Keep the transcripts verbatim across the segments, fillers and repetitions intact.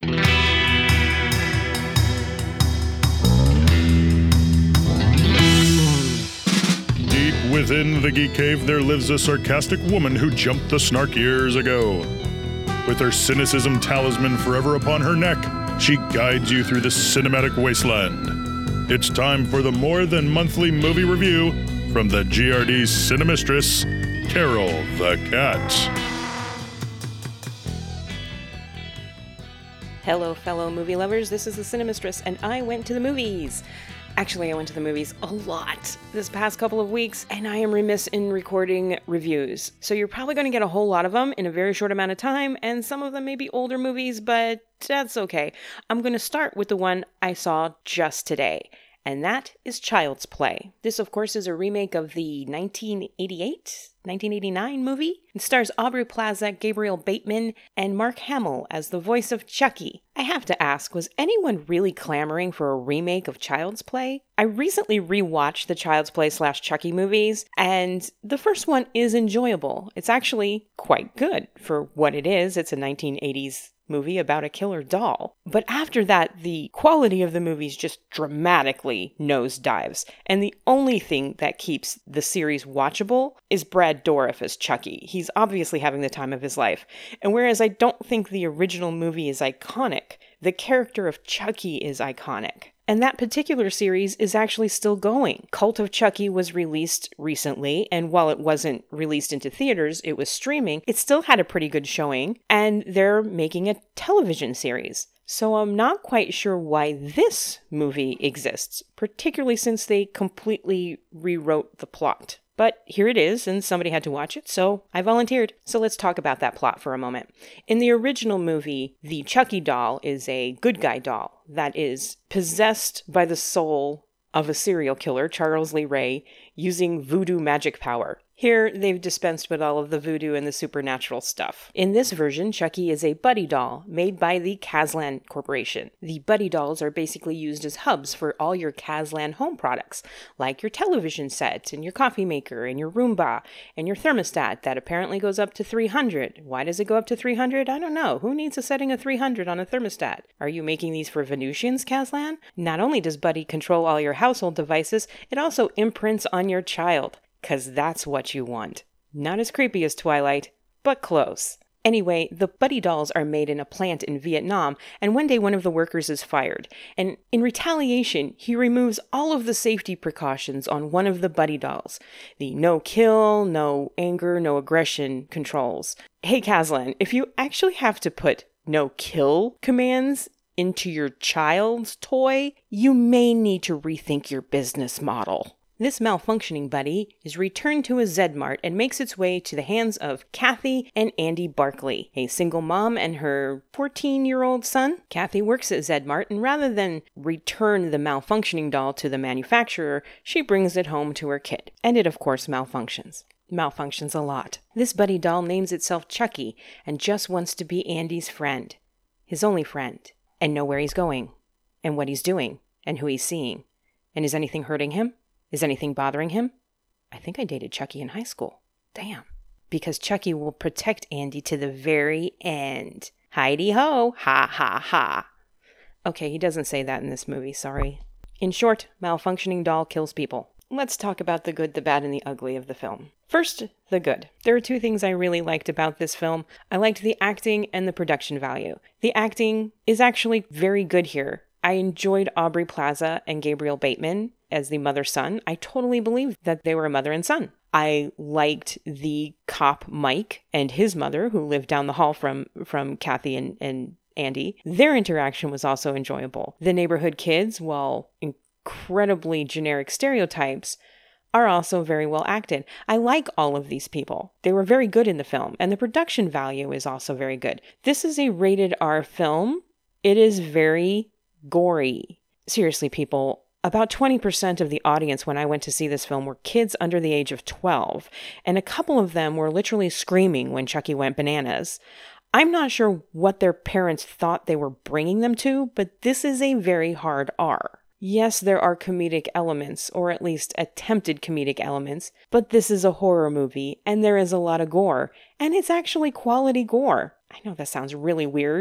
Deep within the Geek Cave, there lives a sarcastic woman who jumped the snark years ago. With her cynicism talisman forever upon her neck, she guides you through the cinematic wasteland. It's time for the more than monthly movie review from the G R D Cinemistress, Carol the Cat. Hello, fellow movie lovers. This is the Cinemistress, and I went to the movies. Actually, I went to the movies a lot this past couple of weeks, and I am remiss in recording reviews. So you're probably going to get a whole lot of them in a very short amount of time, and some of them may be older movies, but that's okay. I'm going to start with the one I saw just today, and that is Child's Play. This, of course, is a remake of the nineteen eighty-eight, nineteen eighty-nine movie. It stars Aubrey Plaza, Gabriel Bateman, and Mark Hamill as the voice of Chucky. I have to ask, was anyone really clamoring for a remake of Child's Play? I recently rewatched the Child's Play slash Chucky movies, and the first one is enjoyable. It's actually quite good for what it is. It's a nineteen eighties movie about a killer doll. But after that, the quality of the movies just dramatically nosedives. And the only thing that keeps the series watchable is Brad Dourif as Chucky. He's obviously having the time of his life. And whereas I don't think the original movie is iconic, the character of Chucky is iconic. And that particular series is actually still going. Cult of Chucky was released recently, and while it wasn't released into theaters, it was streaming, it still had a pretty good showing, and they're making a television series. So I'm not quite sure why this movie exists, particularly since they completely rewrote the plot. But here it is, and somebody had to watch it, so I volunteered. So let's talk about that plot for a moment. In the original movie, the Chucky doll is a good guy doll that is possessed by the soul of a serial killer, Charles Lee Ray, using voodoo magic power. Here, they've dispensed with all of the voodoo and the supernatural stuff. In this version, Chucky is a buddy doll made by the Kazlan Corporation. The buddy dolls are basically used as hubs for all your Kazlan home products, like your television set, and your coffee maker, and your Roomba, and your thermostat that apparently goes up to three hundred. Why does it go up to three hundred? I don't know. Who needs a setting of three hundred on a thermostat? Are you making these for Venusians, Kazlan? Not only does Buddy control all your household devices, it also imprints on your child. 'Cause that's what you want. Not as creepy as Twilight, but close. Anyway, the buddy dolls are made in a plant in Vietnam, and one day one of the workers is fired. And in retaliation, he removes all of the safety precautions on one of the buddy dolls. The no kill, no anger, no aggression controls. Hey Kazlan, if you actually have to put no kill commands into your child's toy, you may need to rethink your business model. This malfunctioning buddy is returned to a Zedmart and makes its way to the hands of Kathy and Andy Barkley, a single mom and her fourteen-year-old son. Kathy works at Zedmart, and rather than return the malfunctioning doll to the manufacturer, she brings it home to her kid. And it, of course, malfunctions. Malfunctions a lot. This buddy doll names itself Chucky and just wants to be Andy's friend. His only friend. And know where he's going. And what he's doing. And who he's seeing. And is anything hurting him? Is anything bothering him? I think I dated Chucky in high school. Damn. Because Chucky will protect Andy to the very end. Heidi-ho, ha ha ha. Okay, he doesn't say that in this movie, sorry. In short, malfunctioning doll kills people. Let's talk about the good, the bad, and the ugly of the film. First, the good. There are two things I really liked about this film. I liked the acting and the production value. The acting is actually very good here. I enjoyed Aubrey Plaza and Gabriel Bateman as the mother-son. I totally believed that they were a mother and son. I liked the cop Mike and his mother, who lived down the hall from, from Kathy and, and Andy. Their interaction was also enjoyable. The neighborhood kids, while incredibly generic stereotypes, are also very well acted. I like all of these people. They were very good in the film, and the production value is also very good. This is a rated R film. It is very gory. Seriously, people, about twenty percent of the audience when I went to see this film were kids under the age of twelve, and a couple of them were literally screaming when Chucky went bananas. I'm not sure what their parents thought they were bringing them to, but this is a very hard R. Yes, there are comedic elements, or at least attempted comedic elements, but this is a horror movie, and there is a lot of gore, and it's actually quality gore. I know that sounds really weird,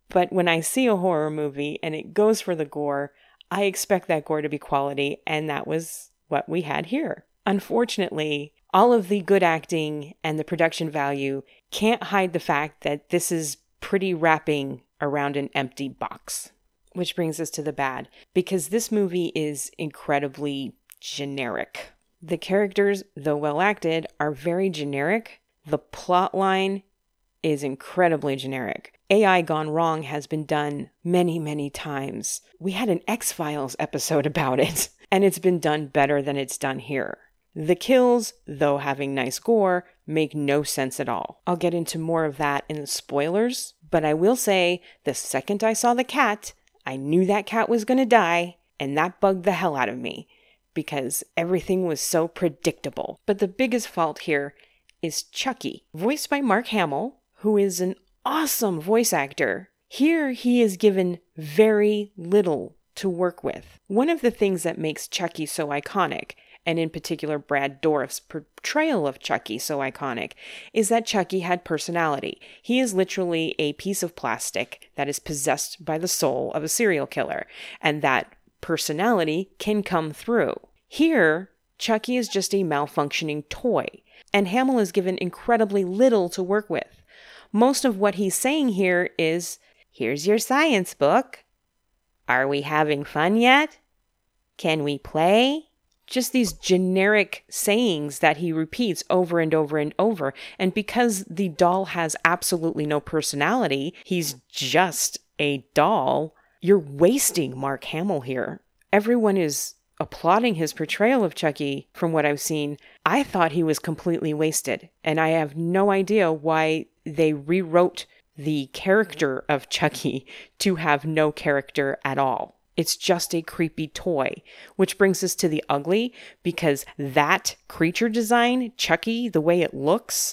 But when I see a horror movie and it goes for the gore, I expect that gore to be quality, and that was what we had here. Unfortunately, all of the good acting and the production value can't hide the fact that this is pretty wrapping around an empty box. Which brings us to the bad, because this movie is incredibly generic. The characters, though well acted, are very generic. The plot line is incredibly generic. A I gone wrong has been done many, many times. We had an X-Files episode about it, and it's been done better than it's done here. The kills, though having nice gore, make no sense at all. I'll get into more of that in the spoilers, but I will say the second I saw the cat, I knew that cat was going to die, and that bugged the hell out of me, because everything was so predictable. But the biggest fault here is Chucky, voiced by Mark Hamill, who is an awesome voice actor. Here he is given very little to work with. One of the things that makes Chucky so iconic, and in particular Brad Dourif's portrayal of Chucky so iconic, is that Chucky had personality. He is literally a piece of plastic that is possessed by the soul of a serial killer, and that personality can come through. Here, Chucky is just a malfunctioning toy, and Hamill is given incredibly little to work with. Most of what he's saying here is, "Here's your science book. Are we having fun yet? Can we play?" Just these generic sayings that he repeats over and over and over. And because the doll has absolutely no personality, he's just a doll, you're wasting Mark Hamill here. Everyone is applauding his portrayal of Chucky from what I've seen. I thought he was completely wasted, and I have no idea why they rewrote the character of Chucky to have no character at all. It's just a creepy toy, which brings us to the ugly, because that creature design, Chucky, the way it looks,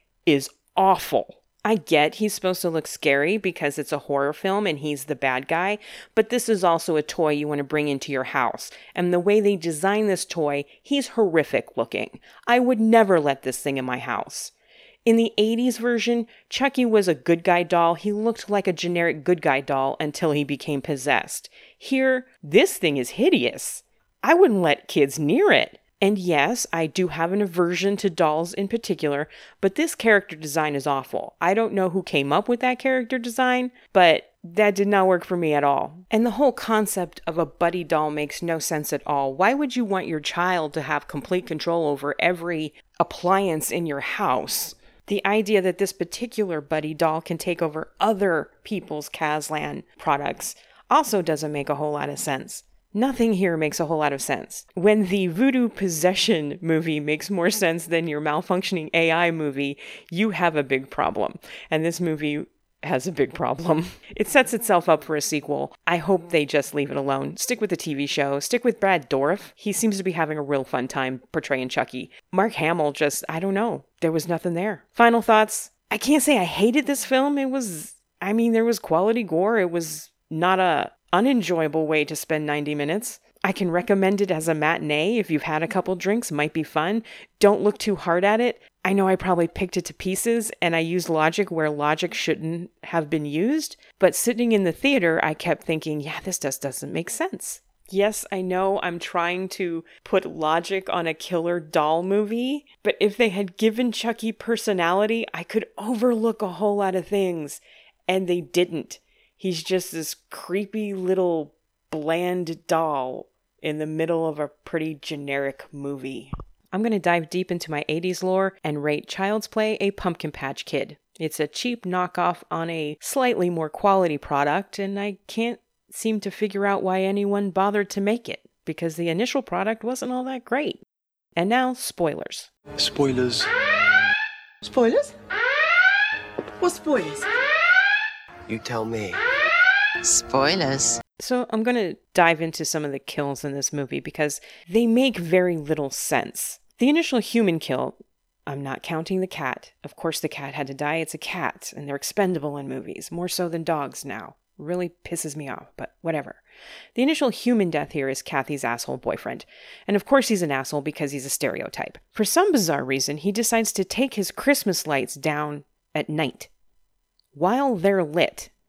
is awful. I get he's supposed to look scary because it's a horror film and he's the bad guy, but this is also a toy you want to bring into your house. And the way they design this toy, he's horrific looking. I would never let this thing in my house. In the eighties version, Chucky was a good guy doll. He looked like a generic good guy doll until he became possessed. Here, this thing is hideous. I wouldn't let kids near it. And yes, I do have an aversion to dolls in particular, but this character design is awful. I don't know who came up with that character design, but that did not work for me at all. And the whole concept of a buddy doll makes no sense at all. Why would you want your child to have complete control over every appliance in your house? The idea that this particular buddy doll can take over other people's Kazlan products also doesn't make a whole lot of sense. Nothing here makes a whole lot of sense. When the voodoo possession movie makes more sense than your malfunctioning A I movie, you have a big problem. And this movie has a big problem. It sets itself up for a sequel. I hope they just leave it alone. Stick with the T V show. Stick with Brad Dourif. He seems to be having a real fun time portraying Chucky. Mark Hamill just, I don't know. There was nothing there. Final thoughts. I can't say I hated this film. It was, I mean, there was quality gore. It was not a unenjoyable way to spend ninety minutes. I can recommend it as a matinee if you've had a couple drinks. Might be fun. Don't look too hard at it. I know I probably picked it to pieces and I used logic where logic shouldn't have been used, but sitting in the theater, I kept thinking, yeah, this just doesn't make sense. Yes, I know I'm trying to put logic on a killer doll movie, but if they had given Chucky personality, I could overlook a whole lot of things, and they didn't. He's just this creepy little bland doll in the middle of a pretty generic movie. I'm going to dive deep into my eighties lore and rate Child's Play a Pumpkin Patch Kid. It's a cheap knockoff on a slightly more quality product, and I can't seem to figure out why anyone bothered to make it, because the initial product wasn't all that great. And now, spoilers. Spoilers. Spoilers? What spoilers? You tell me. Spoilers. So I'm going to dive into some of the kills in this movie because they make very little sense. The initial human kill, I'm not counting the cat. Of course the cat had to die. It's a cat, and they're expendable in movies, more so than dogs now. Really pisses me off, but whatever. The initial human death here is Kathy's asshole boyfriend. And of course he's an asshole because he's a stereotype. For some bizarre reason, he decides to take his Christmas lights down at night while they're lit.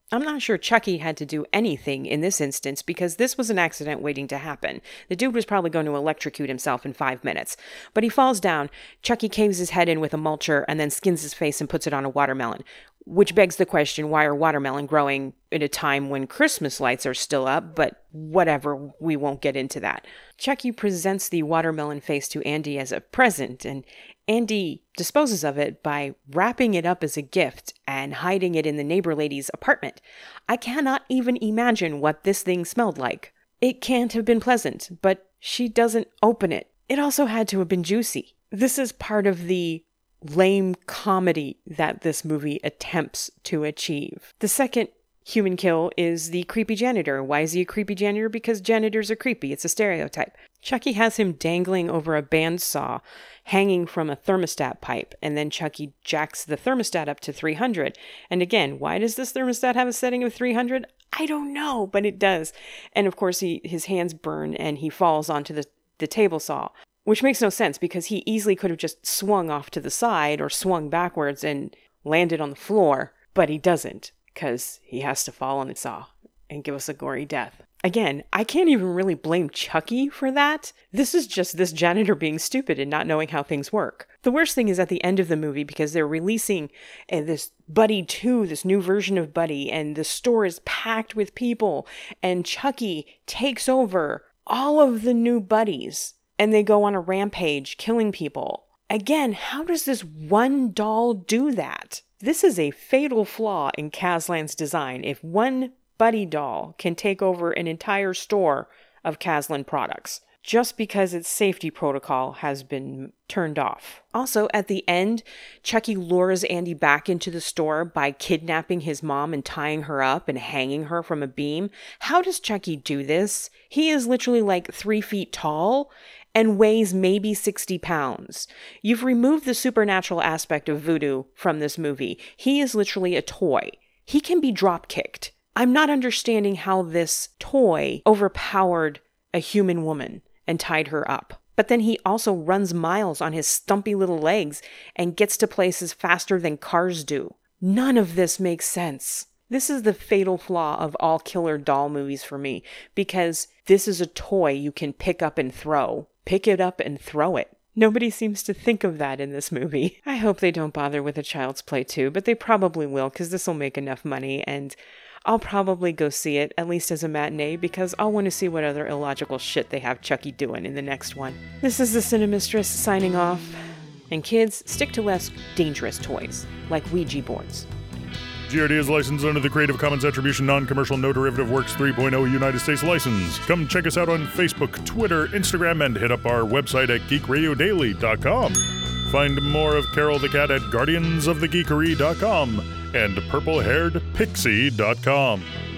I'm not sure Chucky had to do anything in this instance because this was an accident waiting to happen. The dude was probably going to electrocute himself in five minutes. But he falls down, Chucky caves his head in with a mulcher and then skins his face and puts it on a watermelon. Which begs the question, why are watermelon growing at a time when Christmas lights are still up? But whatever, we won't get into that. Chucky presents the watermelon face to Andy as a present, and Andy disposes of it by wrapping it up as a gift and hiding it in the neighbor lady's apartment. I cannot even imagine what this thing smelled like. It can't have been pleasant, but she doesn't open it. It also had to have been juicy. This is part of the lame comedy that this movie attempts to achieve. The second human kill is the creepy janitor. Why is he a creepy janitor? Because janitors are creepy. It's a stereotype. Chucky has him dangling over a bandsaw, hanging from a thermostat pipe, and then Chucky jacks the thermostat up to three hundred. And again, why does this thermostat have a setting of three hundred? I don't know, but it does. And of course, he his hands burn and he falls onto the, the table saw, which makes no sense because he easily could have just swung off to the side or swung backwards and landed on the floor, but he doesn't because he has to fall on the saw and give us a gory death. Again, I can't even really blame Chucky for that. This is just this janitor being stupid and not knowing how things work. The worst thing is at the end of the movie because they're releasing uh, this Buddy two, this new version of Buddy, and the store is packed with people, and Chucky takes over all of the new Buddies, and they go on a rampage killing people. Again, how does this one doll do that? This is a fatal flaw in Kazlan's design. If one Buddy doll can take over an entire store of Kazlan products just because its safety protocol has been turned off. Also, at the end, Chucky lures Andy back into the store by kidnapping his mom and tying her up and hanging her from a beam. How does Chucky do this? He is literally like three feet tall and weighs maybe sixty pounds. You've removed the supernatural aspect of voodoo from this movie. He is literally a toy. He can be drop-kicked. I'm not understanding how this toy overpowered a human woman and tied her up. But then he also runs miles on his stumpy little legs and gets to places faster than cars do. None of this makes sense. This is the fatal flaw of all killer doll movies for me, because this is a toy you can pick up and throw. Pick it up and throw it. Nobody seems to think of that in this movie. I hope they don't bother with a Child's Play two, but they probably will because this will make enough money, and I'll probably go see it, at least as a matinee, because I'll want to see what other illogical shit they have Chucky doing in the next one. This is the Cinemistress signing off. And kids, stick to less dangerous toys, like Ouija boards. G R D is licensed under the Creative Commons Attribution Non-Commercial No Derivative Works three point oh United States license. Come check us out on Facebook, Twitter, Instagram, and hit up our website at geek radio daily dot com. Find more of Carol the Cat at guardians of the geekery dot com and purple haired pixie dot com.